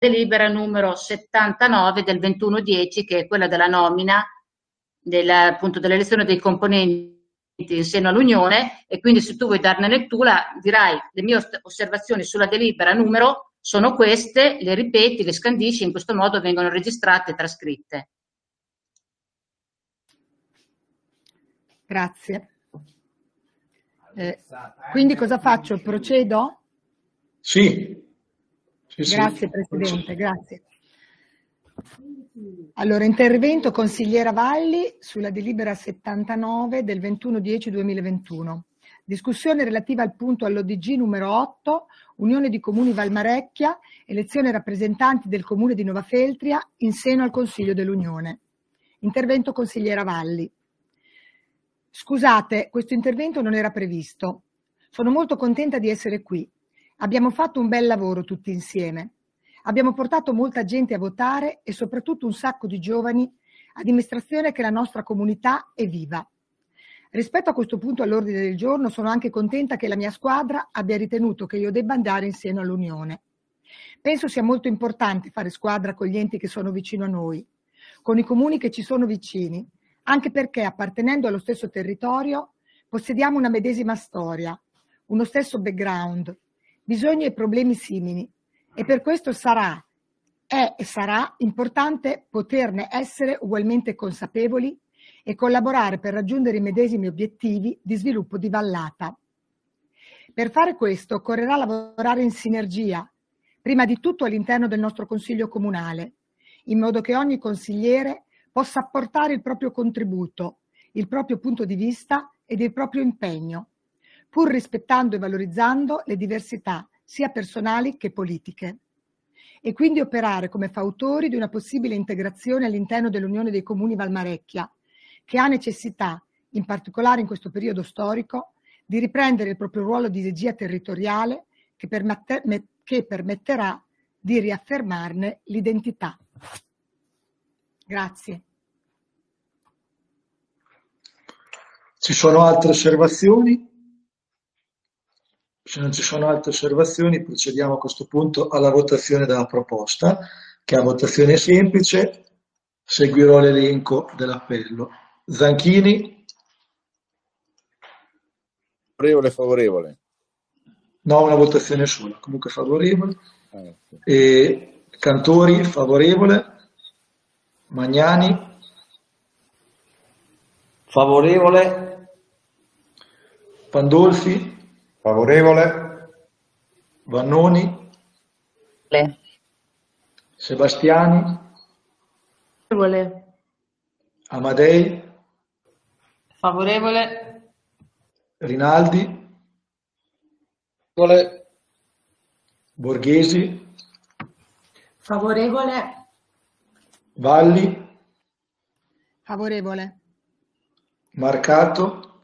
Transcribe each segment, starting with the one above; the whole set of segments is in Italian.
delibera numero 79 del 21/10, che è quella della nomina appunto dell'elezione dei componenti in seno all'Unione, e quindi se tu vuoi darne lettura dirai: le mie osservazioni sulla delibera numero sono queste, le ripeti, le scandisci, in questo modo vengono registrate e trascritte. Grazie. Quindi cosa faccio? Procedo? Sì. Grazie Presidente, grazie. Allora, intervento consigliera Valli sulla delibera 79 del 21/10/2021. Discussione relativa al punto all'ODG numero 8, Unione di Comuni Valmarecchia, elezione rappresentanti del Comune di Nova Feltria in seno al Consiglio dell'Unione. Intervento consigliera Valli. Scusate, questo intervento non era previsto. Sono molto contenta di essere qui. Abbiamo fatto un bel lavoro tutti insieme. Abbiamo portato molta gente a votare e soprattutto un sacco di giovani, a dimostrazione che la nostra comunità è viva. Rispetto a questo punto all'ordine del giorno, sono anche contenta che la mia squadra abbia ritenuto che io debba andare in seno all'Unione. Penso sia molto importante fare squadra con gli enti che sono vicino a noi, con i comuni che ci sono vicini, anche perché appartenendo allo stesso territorio possediamo una medesima storia, uno stesso background, bisogni e problemi simili, e per questo è e sarà importante poterne essere ugualmente consapevoli e collaborare per raggiungere i medesimi obiettivi di sviluppo di Vallata. Per fare questo occorrerà lavorare in sinergia, prima di tutto all'interno del nostro Consiglio Comunale, in modo che ogni consigliere possa apportare il proprio contributo, il proprio punto di vista ed il proprio impegno, pur rispettando e valorizzando le diversità sia personali che politiche, e quindi operare come fautori di una possibile integrazione all'interno dell'Unione dei Comuni Valmarecchia, che ha necessità, in particolare in questo periodo storico, di riprendere il proprio ruolo di regia territoriale che permetterà di riaffermarne l'identità. Grazie. Ci sono altre osservazioni? Se non ci sono altre osservazioni, procediamo a questo punto alla votazione della proposta, che è a votazione semplice. Seguirò l'elenco dell'appello. Zanchini? Favorevole. No, una votazione sola, comunque favorevole. E Cantori, favorevole. Magnani? Favorevole. Pandolfi? Favorevole. Vannoni? Sebastiani? Favorevole. Amadei? Favorevole. Rinaldi? Favorevole. Borghesi? Favorevole. Valli? Favorevole. Marcato?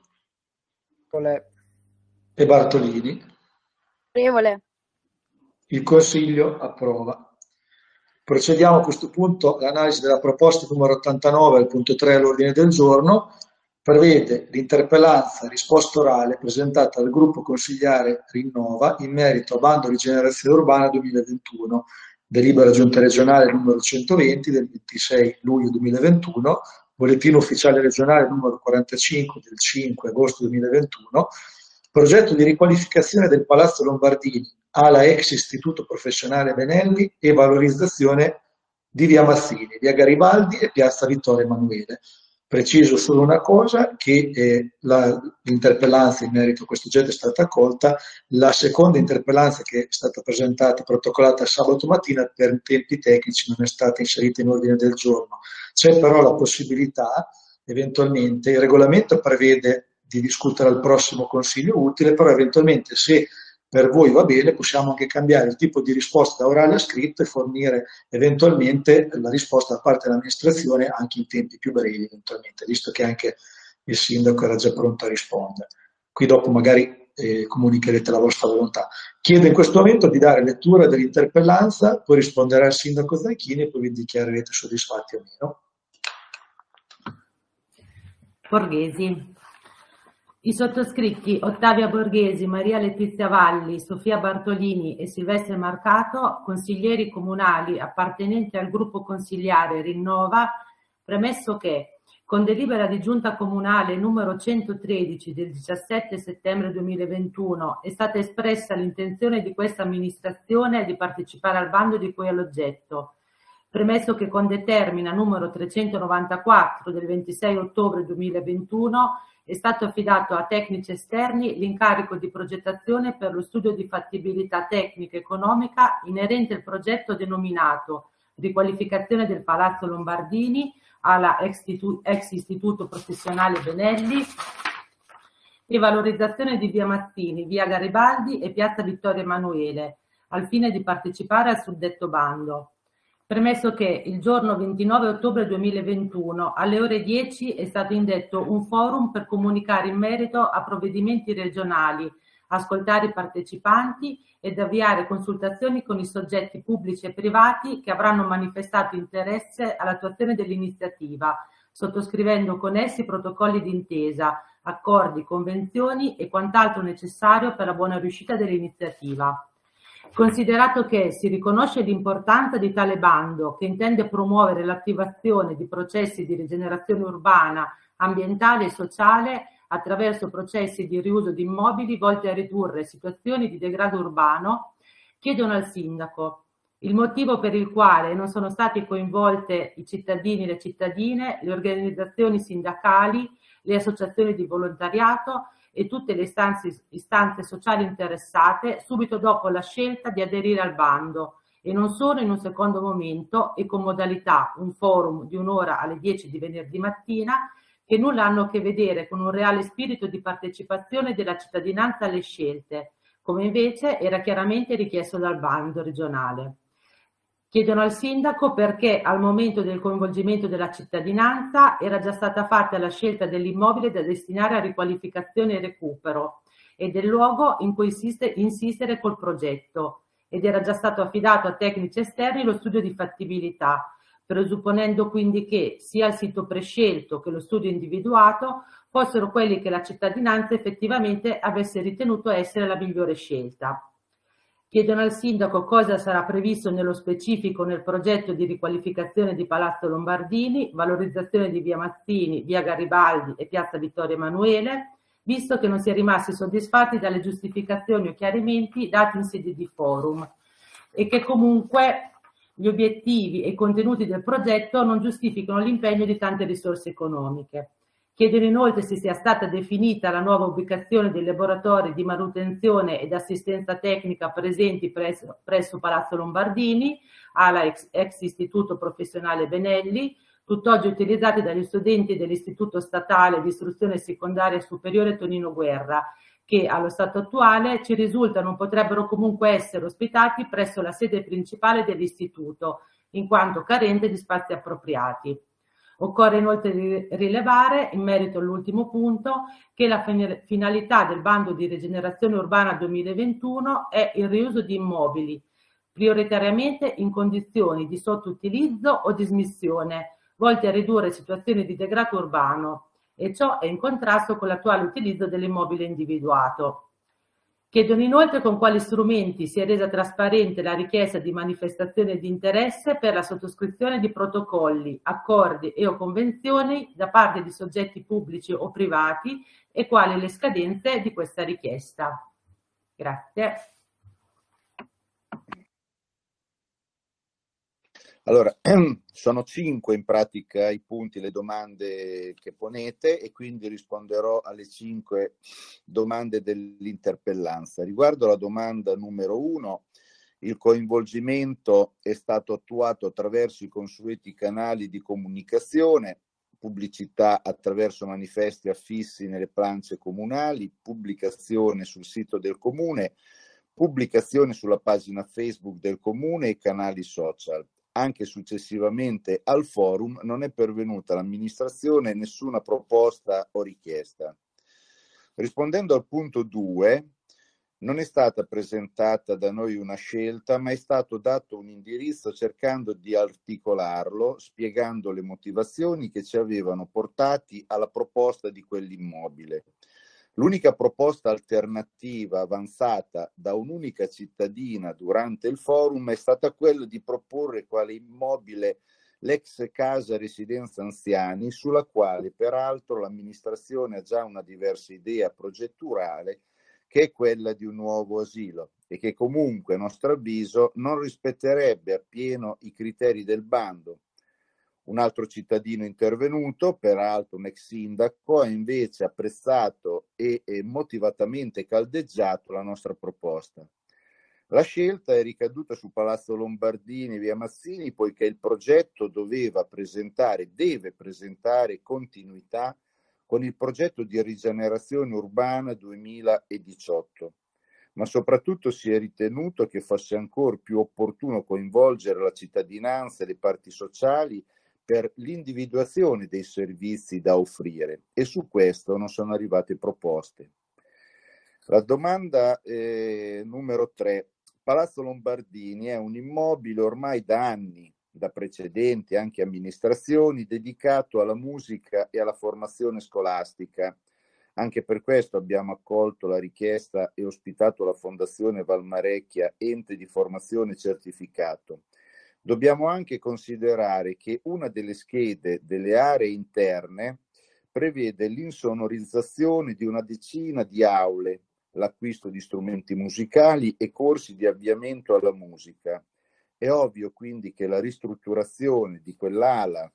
E Bartolini? Favorevole. Il Consiglio approva. Procediamo a questo punto all'analisi della proposta numero 89 al punto 3 all'ordine del giorno. Prevede l'interpellanza risposta orale presentata dal gruppo consigliare Rinnova in merito a bando di rigenerazione urbana 2021, delibera giunta regionale numero 120 del 26 luglio 2021, bollettino ufficiale regionale numero 45 del 5 agosto 2021, progetto di riqualificazione del Palazzo Lombardini, ala ex Istituto Professionale Benelli e valorizzazione di via Mazzini, via Garibaldi e piazza Vittorio Emanuele. Preciso solo una cosa, che l'interpellanza in merito a questo oggetto è stata accolta, la seconda interpellanza che è stata presentata e protocollata sabato mattina per tempi tecnici non è stata inserita in ordine del giorno. C'è però la possibilità, eventualmente, il regolamento prevede di discutere al prossimo Consiglio utile, però eventualmente se per voi va bene possiamo anche cambiare il tipo di risposta da orale a scritto e fornire eventualmente la risposta da parte dell'amministrazione anche in tempi più brevi eventualmente, visto che anche il sindaco era già pronto a rispondere. Qui dopo magari comunicherete la vostra volontà. Chiedo in questo momento di dare lettura dell'interpellanza, poi risponderà il sindaco Zanchini e poi vi dichiarerete soddisfatti o meno. Borghesi. I sottoscritti Ottavia Borghesi, Maria Letizia Valli, Sofia Bartolini e Silvestre Marcato, consiglieri comunali appartenenti al gruppo consigliare Rinnova, premesso che con delibera di giunta comunale numero 113 del 17 settembre 2021 è stata espressa l'intenzione di questa amministrazione di partecipare al bando di cui è l'oggetto. Premesso che con determina numero 394 del 26 ottobre 2021 è stato affidato a tecnici esterni l'incarico di progettazione per lo studio di fattibilità tecnica e economica inerente al progetto denominato riqualificazione del Palazzo Lombardini alla ex Istituto Professionale Benelli e valorizzazione di via Mazzini, via Garibaldi e piazza Vittorio Emanuele, al fine di partecipare al suddetto bando. Premesso che il giorno 29 ottobre 2021 alle ore 10 è stato indetto un forum per comunicare in merito a provvedimenti regionali, ascoltare i partecipanti ed avviare consultazioni con i soggetti pubblici e privati che avranno manifestato interesse all'attuazione dell'iniziativa, sottoscrivendo con essi protocolli d'intesa, accordi, convenzioni e quant'altro necessario per la buona riuscita dell'iniziativa. Considerato che si riconosce l'importanza di tale bando, che intende promuovere l'attivazione di processi di rigenerazione urbana, ambientale e sociale attraverso processi di riuso di immobili volti a ridurre situazioni di degrado urbano, chiedono al sindaco il motivo per il quale non sono stati coinvolte i cittadini e le cittadine, le organizzazioni sindacali, le associazioni di volontariato e tutte le istanze sociali interessate subito dopo la scelta di aderire al bando e non solo in un secondo momento e con modalità un forum di un'ora alle 10 di venerdì mattina che nulla hanno a che vedere con un reale spirito di partecipazione della cittadinanza alle scelte, come invece era chiaramente richiesto dal bando regionale. Chiedono al sindaco perché al momento del coinvolgimento della cittadinanza era già stata fatta la scelta dell'immobile da destinare a riqualificazione e recupero e del luogo in cui insistere col progetto ed era già stato affidato a tecnici esterni lo studio di fattibilità, presupponendo quindi che sia il sito prescelto che lo studio individuato fossero quelli che la cittadinanza effettivamente avesse ritenuto essere la migliore scelta. Chiedono al sindaco cosa sarà previsto nello specifico nel progetto di riqualificazione di Palazzo Lombardini, valorizzazione di via Mazzini, via Garibaldi e piazza Vittorio Emanuele, visto che non si è rimasti soddisfatti dalle giustificazioni o chiarimenti dati in sede di forum e che comunque gli obiettivi e i contenuti del progetto non giustificano l'impegno di tante risorse economiche. Chiedono inoltre se sia stata definita la nuova ubicazione dei laboratori di manutenzione ed assistenza tecnica presenti presso Palazzo Lombardini, alla ex Istituto Professionale Benelli, tutt'oggi utilizzati dagli studenti dell'Istituto Statale di Istruzione Secondaria Superiore Tonino Guerra, che allo stato attuale ci risulta non potrebbero comunque essere ospitati presso la sede principale dell'istituto, in quanto carente di spazi appropriati. Occorre inoltre rilevare, in merito all'ultimo punto, che la finalità del bando di rigenerazione urbana 2021 è il riuso di immobili, prioritariamente in condizioni di sottoutilizzo o dismissione, volti a ridurre situazioni di degrado urbano, e ciò è in contrasto con l'attuale utilizzo dell'immobile individuato. Chiedono inoltre con quali strumenti si è resa trasparente la richiesta di manifestazione di interesse per la sottoscrizione di protocolli, accordi e o convenzioni da parte di soggetti pubblici o privati e quali le scadenze di questa richiesta. Grazie. Allora, sono 5 in pratica i punti, le domande che ponete e quindi risponderò alle 5 domande dell'interpellanza. Riguardo la domanda numero 1, il coinvolgimento è stato attuato attraverso i consueti canali di comunicazione, pubblicità attraverso manifesti affissi nelle plance comunali, pubblicazione sul sito del comune, pubblicazione sulla pagina Facebook del comune e canali social. Anche successivamente al forum non è pervenuta all'amministrazione nessuna proposta o richiesta. Rispondendo al punto 2, non è stata presentata da noi una scelta, ma è stato dato un indirizzo cercando di articolarlo, spiegando le motivazioni che ci avevano portati alla proposta di quell'immobile. L'unica proposta alternativa avanzata da un'unica cittadina durante il forum è stata quella di proporre quale immobile l'ex casa residenza anziani, sulla quale peraltro l'amministrazione ha già una diversa idea progetturale, che è quella di un nuovo asilo e che comunque, a nostro avviso, non rispetterebbe appieno i criteri del bando. Un altro cittadino intervenuto, peraltro un ex sindaco, ha invece apprezzato e motivatamente caldeggiato la nostra proposta. La scelta è ricaduta su Palazzo Lombardini e via Mazzini, poiché il progetto deve presentare continuità con il progetto di rigenerazione urbana 2018, ma soprattutto si è ritenuto che fosse ancora più opportuno coinvolgere la cittadinanza e le parti sociali per l'individuazione dei servizi da offrire, e su questo non sono arrivate proposte. La domanda numero 3. Palazzo Lombardini è un immobile ormai da anni, da precedenti anche amministrazioni, dedicato alla musica e alla formazione scolastica. Anche per questo abbiamo accolto la richiesta e ospitato la Fondazione Valmarecchia, ente di formazione certificato. Dobbiamo anche considerare che una delle schede delle aree interne prevede l'insonorizzazione di una decina di aule, l'acquisto di strumenti musicali e corsi di avviamento alla musica. È ovvio quindi che la ristrutturazione di quell'ala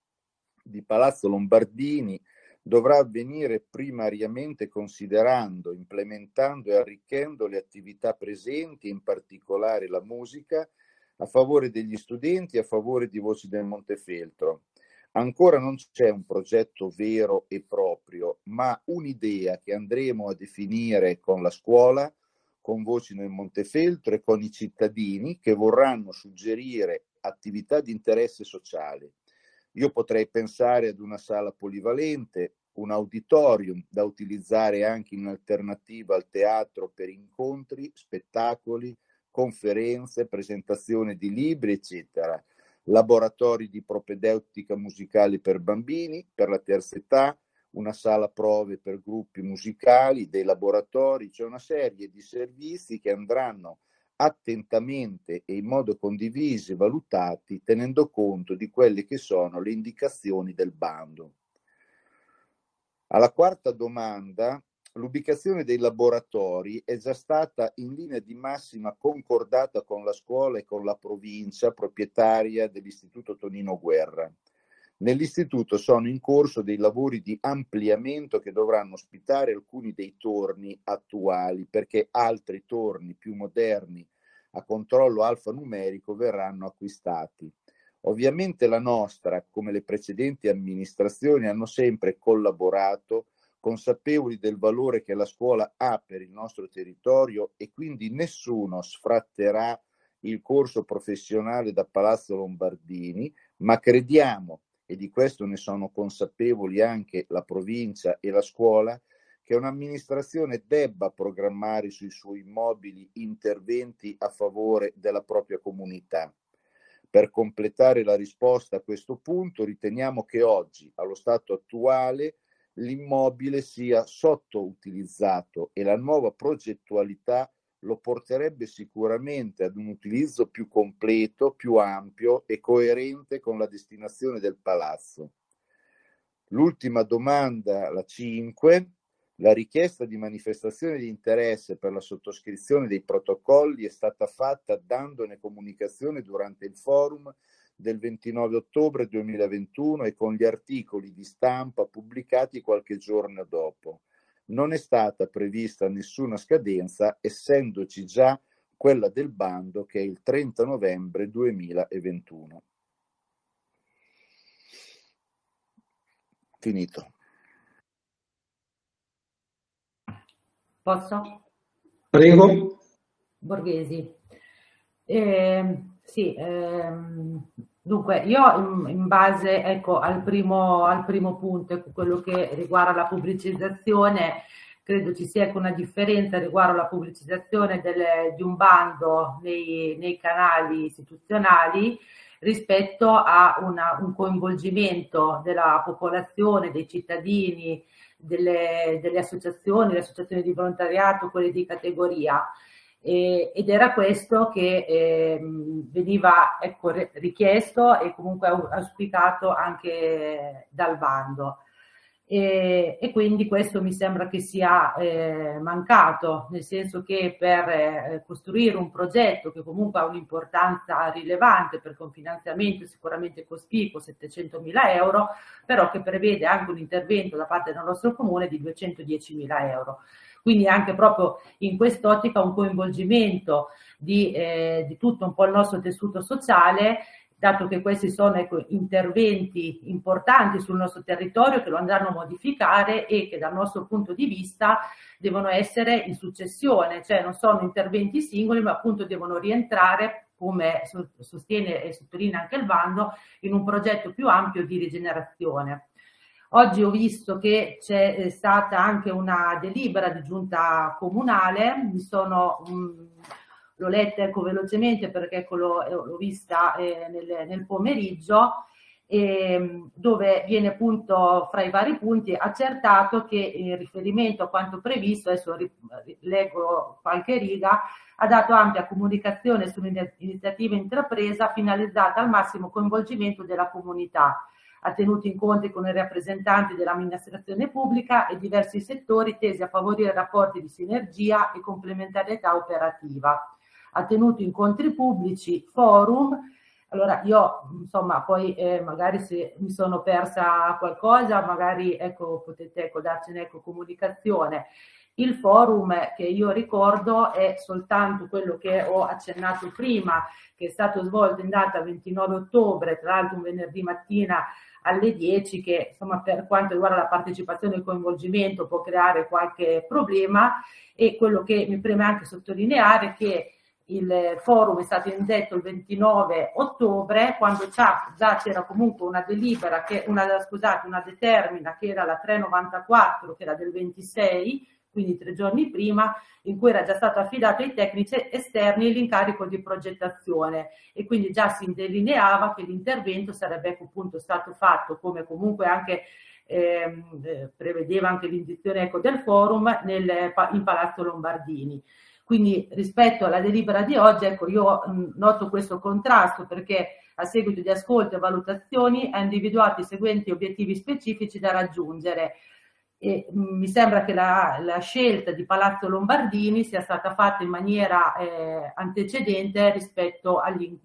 di Palazzo Lombardini dovrà avvenire primariamente considerando, implementando e arricchendo le attività presenti, in particolare la musica, a favore degli studenti e a favore di Voci del Montefeltro. Ancora non c'è un progetto vero e proprio, ma un'idea che andremo a definire con la scuola, con Voci nel Montefeltro e con i cittadini che vorranno suggerire attività di interesse sociale. Io potrei pensare ad una sala polivalente, un auditorium da utilizzare anche in alternativa al teatro per incontri, spettacoli, conferenze, presentazione di libri, eccetera. Laboratori di propedeutica musicali per bambini, per la terza età, una sala prove per gruppi musicali, dei laboratori, c'è una serie di servizi che andranno attentamente e in modo condiviso e valutati tenendo conto di quelle che sono le indicazioni del bando. Alla quarta domanda, l'ubicazione dei laboratori è già stata in linea di massima concordata con la scuola e con la provincia proprietaria dell'Istituto Tonino Guerra. Nell'istituto sono in corso dei lavori di ampliamento che dovranno ospitare alcuni dei torni attuali, perché altri torni più moderni a controllo alfanumerico verranno acquistati. Ovviamente la nostra, come le precedenti amministrazioni, hanno sempre collaborato, consapevoli del valore che la scuola ha per il nostro territorio, e quindi nessuno sfratterà il corso professionale da Palazzo Lombardini, ma crediamo, e di questo ne sono consapevoli anche la provincia e la scuola, che un'amministrazione debba programmare sui suoi immobili interventi a favore della propria comunità. Per completare la risposta a questo punto, riteniamo che oggi, allo stato attuale, l'immobile sia sottoutilizzato e la nuova progettualità lo porterebbe sicuramente ad un utilizzo più completo, più ampio e coerente con la destinazione del palazzo. L'ultima domanda, la 5, la richiesta di manifestazione di interesse per la sottoscrizione dei protocolli è stata fatta dandone comunicazione durante il forum del 29 ottobre 2021 e con gli articoli di stampa pubblicati qualche giorno dopo. Non è stata prevista nessuna scadenza, essendoci già quella del bando che è il 30 novembre 2021. Finito. Posso? Prego. Borghesi. Sì, dunque io in base al primo punto, quello che riguarda la pubblicizzazione, credo ci sia una differenza riguardo alla pubblicizzazione di un bando nei canali istituzionali rispetto a un coinvolgimento della popolazione, dei cittadini, delle associazioni, le associazioni di volontariato, quelle di categoria. Ed era questo che veniva richiesto e comunque auspicato anche dal bando. E quindi questo mi sembra che sia mancato, nel senso che per costruire un progetto che comunque ha un'importanza rilevante, perché un finanziamento sicuramente cospicuo, 700.000 euro, però che prevede anche un intervento da parte del nostro comune di 210.000 euro. Quindi anche proprio in quest'ottica un coinvolgimento di tutto un po' il nostro tessuto sociale, dato che questi sono interventi importanti sul nostro territorio che lo andranno a modificare e che dal nostro punto di vista devono essere in successione, cioè non sono interventi singoli, ma appunto devono rientrare, come sostiene e sottolinea anche il bando, in un progetto più ampio di rigenerazione. Oggi ho visto che c'è stata anche una delibera di giunta comunale, l'ho letta velocemente perché l'ho vista nel pomeriggio, dove viene appunto fra i vari punti accertato che in riferimento a quanto previsto, adesso leggo qualche riga, ha dato ampia comunicazione sull'iniziativa intrapresa finalizzata al massimo coinvolgimento della comunità, ha tenuto incontri con i rappresentanti dell'amministrazione pubblica e diversi settori tesi a favorire rapporti di sinergia e complementarietà operativa. Ha tenuto incontri pubblici, forum. Allora io insomma poi magari se mi sono persa qualcosa, magari potete darcene comunicazione. Il forum che io ricordo è soltanto quello che ho accennato prima, che è stato svolto in data 29 ottobre, tra l'altro un venerdì mattina alle 10, che insomma per quanto riguarda la partecipazione e il coinvolgimento può creare qualche problema, e quello che mi preme anche sottolineare è che il forum è stato indetto il 29 ottobre, quando già c'era comunque una delibera, una determina che era la 394, che era del 26, quindi 3 giorni prima, in cui era già stato affidato ai tecnici esterni l'incarico di progettazione, e quindi già si delineava che l'intervento sarebbe appunto stato fatto, come comunque anche prevedeva anche l'indizione del forum, in Palazzo Lombardini. Quindi rispetto alla delibera di oggi, io noto questo contrasto, perché a seguito di ascolti e valutazioni ha individuato i seguenti obiettivi specifici da raggiungere. E mi sembra che la scelta di Palazzo Lombardini sia stata fatta in maniera antecedente rispetto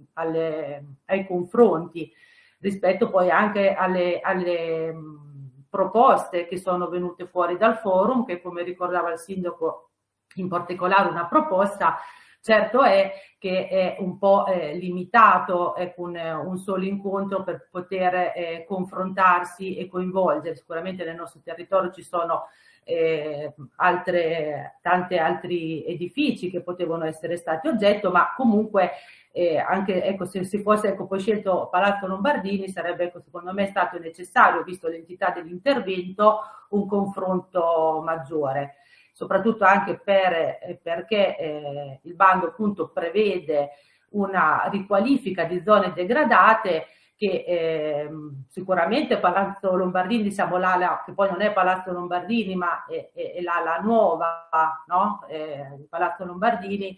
ai confronti, rispetto poi anche alle proposte che sono venute fuori dal forum, che come ricordava il sindaco, in particolare una proposta, certo è che è un po' limitato con un solo incontro per poter confrontarsi e coinvolgere. Sicuramente nel nostro territorio ci sono tanti altri edifici che potevano essere stati oggetto, ma comunque anche se si fosse poi scelto Palazzo Lombardini sarebbe secondo me stato necessario, visto l'entità dell'intervento, un confronto maggiore, soprattutto anche perché il bando appunto prevede una riqualifica di zone degradate che sicuramente Palazzo Lombardini, siamo là, che poi non è Palazzo Lombardini ma è la nuova, no? Palazzo Lombardini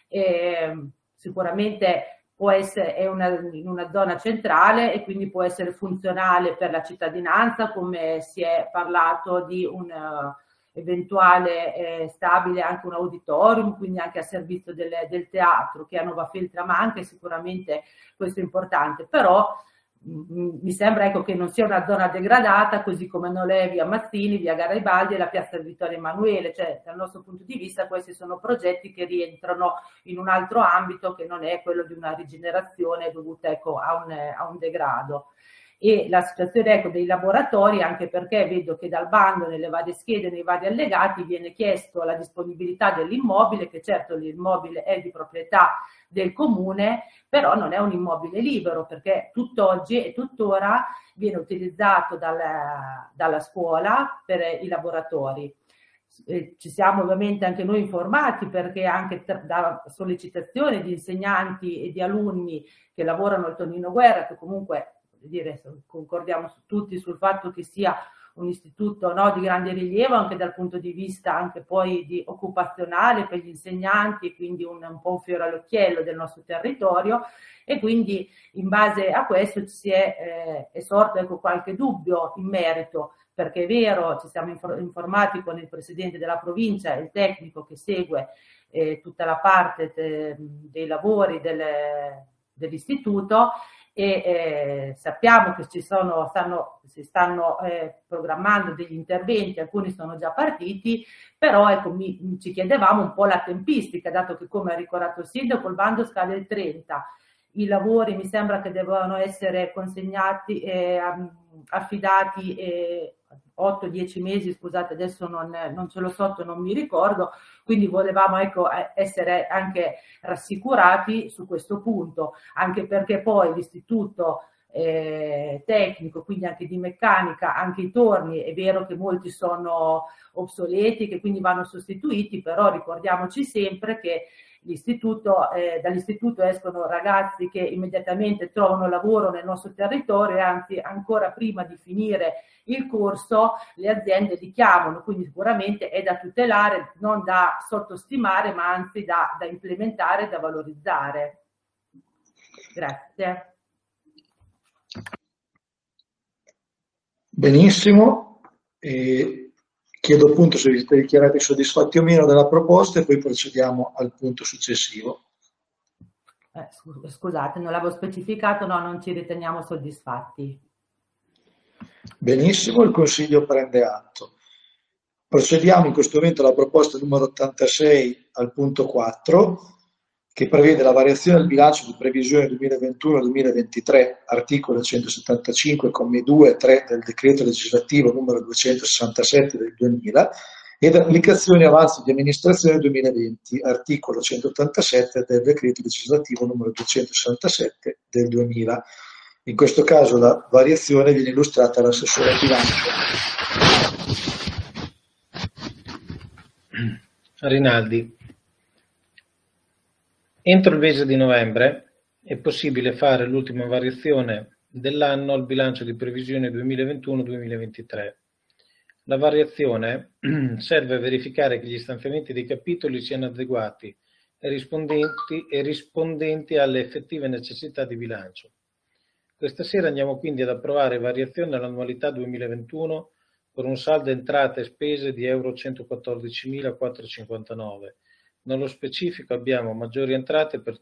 sicuramente può essere in una zona centrale e quindi può essere funzionale per la cittadinanza, come si è parlato di un eventuale stabile anche un auditorium, quindi anche a servizio del teatro, che a Nova Feltria manca, e sicuramente questo è importante, però mi sembra che non sia una zona degradata, così come non è via Mazzini, via Garibaldi e la piazza Vittorio Emanuele. Cioè, dal nostro punto di vista questi sono progetti che rientrano in un altro ambito che non è quello di una rigenerazione dovuta a un degrado. E la situazione dei laboratori, anche perché vedo che dal bando, nelle varie schede, nei vari allegati, viene chiesto la disponibilità dell'immobile, che certo l'immobile è di proprietà del comune, però non è un immobile libero, perché tutt'oggi e tuttora viene utilizzato dalla scuola per i laboratori. ci siamo ovviamente anche noi informati, perché anche da sollecitazione di insegnanti e di alunni che lavorano al Tonino Guerra, che comunque concordiamo tutti sul fatto che sia un istituto, no, di grande rilievo anche dal punto di vista anche poi di occupazionale per gli insegnanti, e quindi un po' un fiore all'occhiello del nostro territorio, e quindi in base a questo ci si è sorto qualche dubbio in merito, perché è vero, ci siamo informati con il presidente della provincia e il tecnico che segue tutta la parte dei lavori dell'istituto, e sappiamo che si stanno programmando degli interventi, alcuni sono già partiti, però ecco, ci chiedevamo un po' la tempistica, dato che, come ha ricordato il sindaco, il bando scade il 30, i lavori mi sembra che devono essere consegnati affidati 8-10 mesi, scusate, adesso non ce l'ho sotto, non mi ricordo, quindi volevamo, ecco, essere anche rassicurati su questo punto, anche perché poi l'istituto tecnico, quindi anche di meccanica, anche i torni, è vero che molti sono obsoleti, che quindi vanno sostituiti, però ricordiamoci sempre che dall'istituto escono ragazzi che immediatamente trovano lavoro nel nostro territorio, e anzi ancora prima di finire il corso le aziende li chiamano, quindi sicuramente è da tutelare, non da sottostimare, ma anzi da implementare e da valorizzare. Grazie. Benissimo. Chiedo appunto se vi siete dichiarati soddisfatti o meno della proposta, e poi procediamo al punto successivo. Scusate, non l'avevo specificato, no, non ci riteniamo soddisfatti. Benissimo, il Consiglio prende atto. Procediamo in questo momento alla proposta numero 86 al punto 4, che prevede la variazione del bilancio di previsione 2021-2023, articolo 175, commi 2 e 3 del decreto legislativo numero 267 del 2000, ed applicazione avanzi di amministrazione 2020, articolo 187 del decreto legislativo numero 267 del 2000. In questo caso la variazione viene illustrata dall'assessore al bilancio. Rinaldi. Entro il mese di novembre è possibile fare l'ultima variazione dell'anno al bilancio di previsione 2021-2023. La variazione serve a verificare che gli stanziamenti dei capitoli siano adeguati e rispondenti alle effettive necessità di bilancio. Questa sera andiamo quindi ad approvare variazione all'annualità 2021 per un saldo entrate e spese di euro 114.459. Nello specifico abbiamo maggiori entrate per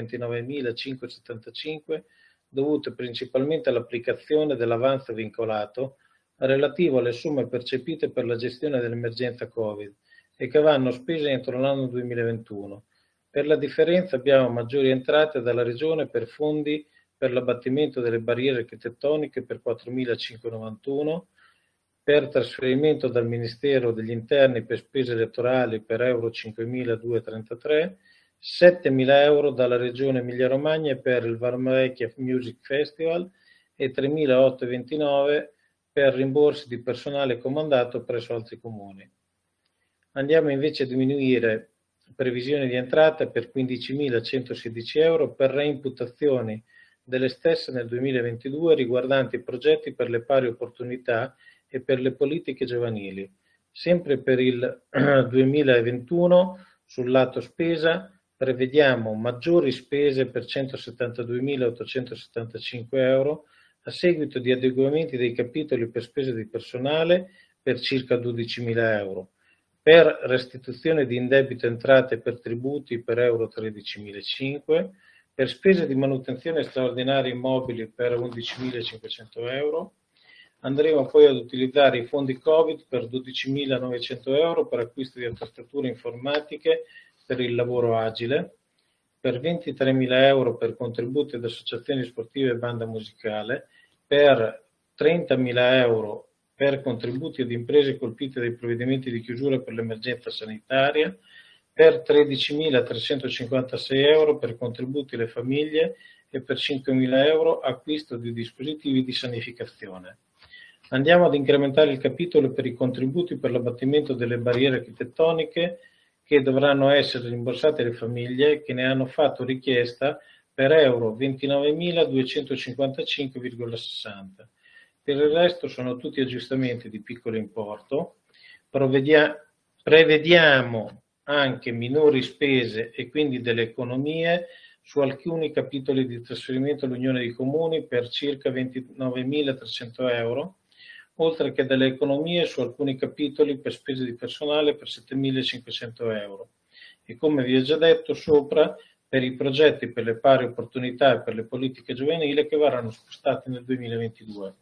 129.575 dovute principalmente all'applicazione dell'avanzo vincolato relativo alle somme percepite per la gestione dell'emergenza Covid e che vanno spese entro l'anno 2021. Per la differenza abbiamo maggiori entrate dalla Regione per fondi per l'abbattimento delle barriere architettoniche per 4.591, per trasferimento dal Ministero degli Interni per spese elettorali per euro 5.233, 7.000 euro dalla Regione Emilia-Romagna per il Varmavecchia Music Festival e 3.829 per rimborsi di personale comandato presso altri comuni. Andiamo invece a diminuire previsioni di entrata per 15.116 euro per reimputazioni delle stesse nel 2022 riguardanti i progetti per le pari opportunità e per le politiche giovanili. Sempre per il 2021 sul lato spesa prevediamo maggiori spese per 172.875 euro a seguito di adeguamenti dei capitoli per spese di personale per circa 12.000 euro, per restituzione di indebito entrate per tributi per euro 13.500, per spese di manutenzione straordinaria immobili per 11.500 euro. Andremo poi ad utilizzare i fondi Covid per 12.900 euro per acquisto di attrezzature informatiche per il lavoro agile, per 23.000 euro per contributi ad associazioni sportive e banda musicale, per 30.000 euro per contributi ad imprese colpite dai provvedimenti di chiusura per l'emergenza sanitaria, per 13.356 euro per contributi alle famiglie e per 5.000 euro acquisto di dispositivi di sanificazione. Andiamo ad incrementare il capitolo per i contributi per l'abbattimento delle barriere architettoniche che dovranno essere rimborsate alle famiglie che ne hanno fatto richiesta per euro 29.255,60. Per il resto sono tutti aggiustamenti di piccolo importo. Prevediamo anche minori spese e quindi delle economie su alcuni capitoli di trasferimento all'Unione dei Comuni per circa 29.300 euro, oltre che delle economie su alcuni capitoli per spese di personale per 7.500 euro. E come vi ho già detto sopra, per i progetti per le pari opportunità e per le politiche giovanili che verranno spostati nel 2022.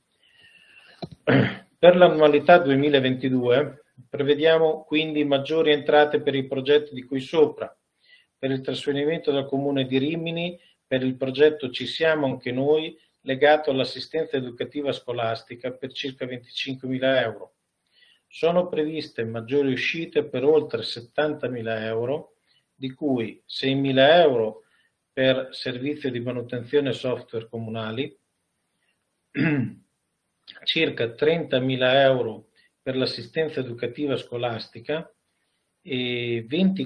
Per l'annualità 2022 prevediamo quindi maggiori entrate per i progetti di cui sopra, per il trasferimento dal Comune di Rimini, per il progetto Ci siamo anche noi, legato all'assistenza educativa scolastica per circa 25.000 euro. Sono previste maggiori uscite per oltre 70.000 euro, di cui 6.000 euro per servizio di manutenzione software comunali, circa 30.000 euro per l'assistenza educativa scolastica e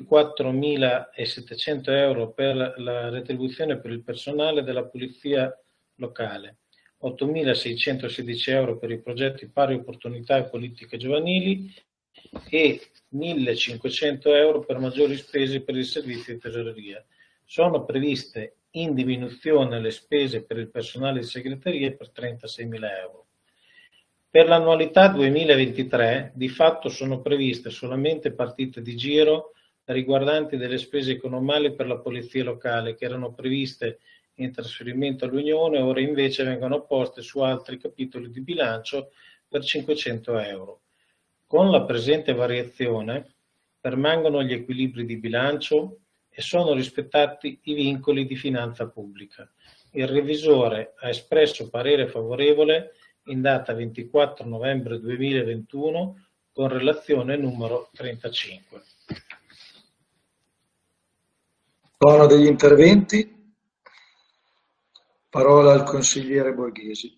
24.700 euro per la retribuzione per il personale della polizia locale, 8.616 euro per i progetti pari opportunità e politiche giovanili e 1.500 euro per maggiori spese per il servizio di tesoreria. Sono previste in diminuzione le spese per il personale di segreteria per 36.000 euro. Per l'annualità 2023 di fatto sono previste solamente partite di giro riguardanti delle spese economiche per la polizia locale che erano previste in trasferimento all'Unione, ora invece vengono poste su altri capitoli di bilancio per 500 euro. Con la presente variazione permangono gli equilibri di bilancio e sono rispettati i vincoli di finanza pubblica. Il revisore ha espresso parere favorevole in data 24 novembre 2021 con relazione numero 35. Sono degli interventi? Parola al consigliere Borghesi.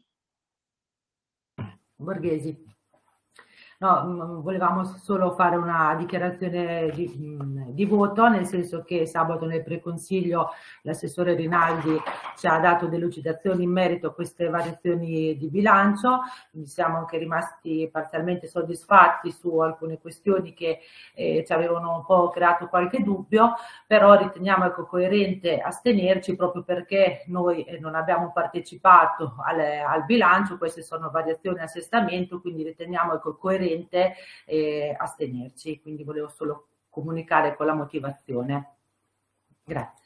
Borghesi. No, volevamo solo fare una dichiarazione di voto, nel senso che sabato nel preconsiglio l'assessore Rinaldi ci ha dato delucidazioni in merito a queste variazioni di bilancio. Siamo anche rimasti parzialmente soddisfatti su alcune questioni che ci avevano un po' creato qualche dubbio, però riteniamo coerente astenerci proprio perché noi non abbiamo partecipato al bilancio. Queste sono variazioni a assestamento, quindi riteniamo coerente astenerci, quindi volevo solo comunicare con la motivazione. Grazie.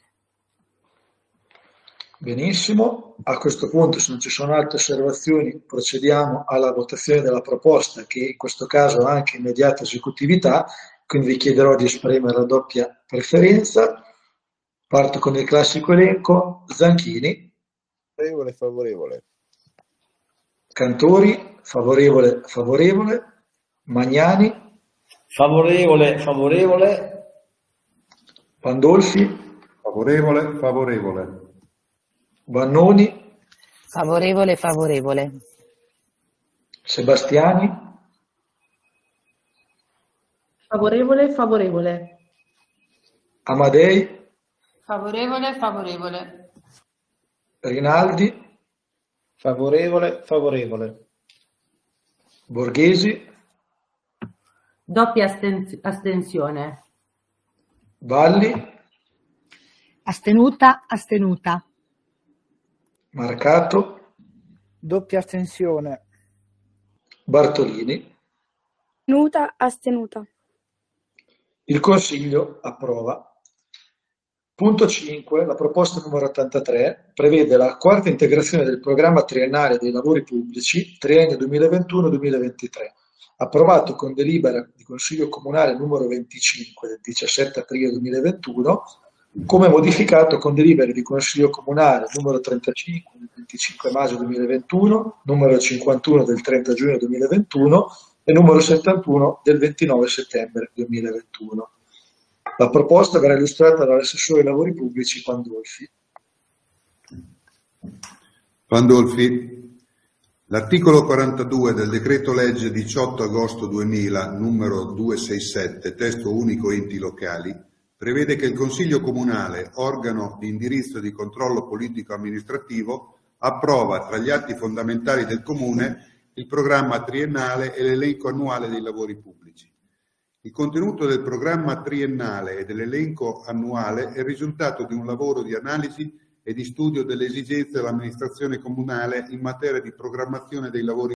Benissimo, a questo punto se non ci sono altre osservazioni procediamo alla votazione della proposta che in questo caso ha anche immediata esecutività, quindi vi chiederò di esprimere la doppia preferenza. Parto con il classico elenco. Zanchini. Favorevole, favorevole. Cantori, favorevole, favorevole. Magnani. Favorevole, favorevole. Pandolfi. Favorevole, favorevole. Vannoni. Favorevole, favorevole. Sebastiani. Favorevole, favorevole. Amadei. Favorevole, favorevole. Rinaldi. Favorevole, favorevole. Borghesi. Doppia astensione. Valli. Astenuta, astenuta. Marcato. Doppia astensione. Bartolini. Astenuta, astenuta. Il Consiglio approva. Punto 5. La proposta numero 83 prevede la quarta integrazione del programma triennale dei lavori pubblici triennio 2021-2023, approvato con delibera di Consiglio Comunale numero 25 del 17 aprile 2021, come modificato con delibere di Consiglio Comunale numero 35 del 25 maggio 2021, numero 51 del 30 giugno 2021 e numero 71 del 29 settembre 2021. La proposta verrà illustrata dall'assessore ai lavori pubblici Pandolfi. Pandolfi. L'articolo 42 del decreto legge 18 agosto 2000, numero 267, testo unico enti locali, prevede che il Consiglio Comunale, organo di indirizzo e di controllo politico-amministrativo, approva tra gli atti fondamentali del Comune il programma triennale e l'elenco annuale dei lavori pubblici. Il contenuto del programma triennale e dell'elenco annuale è il risultato di un lavoro di analisi e di studio delle esigenze dell'amministrazione comunale in materia di programmazione dei lavori